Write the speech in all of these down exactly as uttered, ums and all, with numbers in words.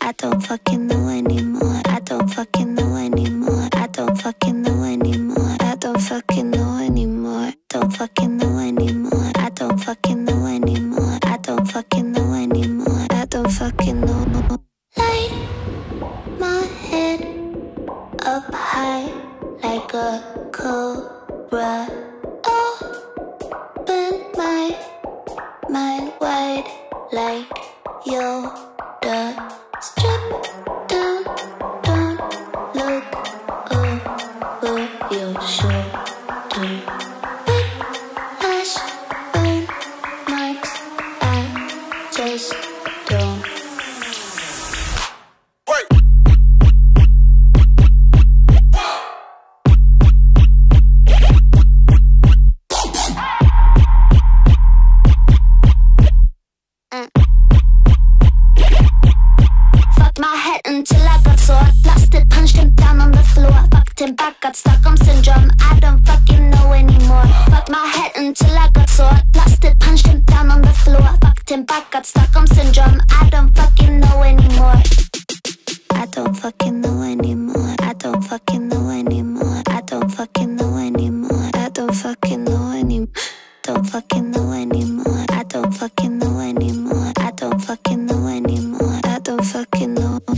I don't fucking know anymore. I don't fucking know anymore. I don't fucking know anymore. I don't fucking know anymore. Don't fucking know anymore. I don't fucking know anymore. I don't fucking know anymore. I don't fucking know. Light my head up high like a cobra. Open my mind wide like Yoda. Strip down, don't look over your shoulder. Whiplash, burn marks, I just don't. Until I got sore, blasted, punched him down on the floor. Fucked him back, got Stockholm syndrome. I don't fucking know anymore. Fucked my head until I got sore, blasted, punched him down on the floor. Fucked him back, got Stockholm syndrome. I don't fucking know anymore. I don't fucking know anymore. I don't fucking know anymore. I don't fucking know anymore. I don't fucking know anymore. Don't fucking know anymore. I don't fucking know anymore. I don't fucking know anymore. I don't fucking know anymore.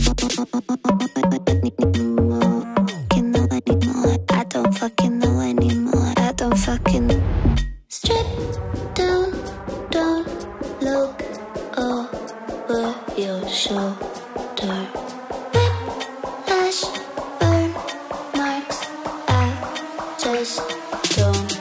I don't fucking know anymore. I don't fucking. Strip down, don't look over your shoulder. Whiplash, burn marks, I just don't.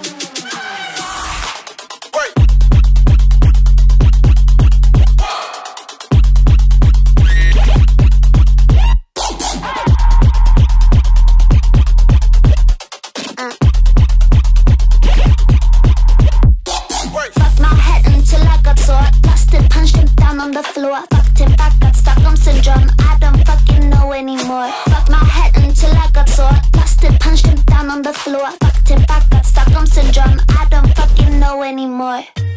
On the floor, fucked him back, got Stockholm syndrome. I don't fucking know anymore. Fucked my head until I got sore, blasted, punched him down on the floor. Fucked him back, got Stockholm syndrome. I don't fucking know anymore.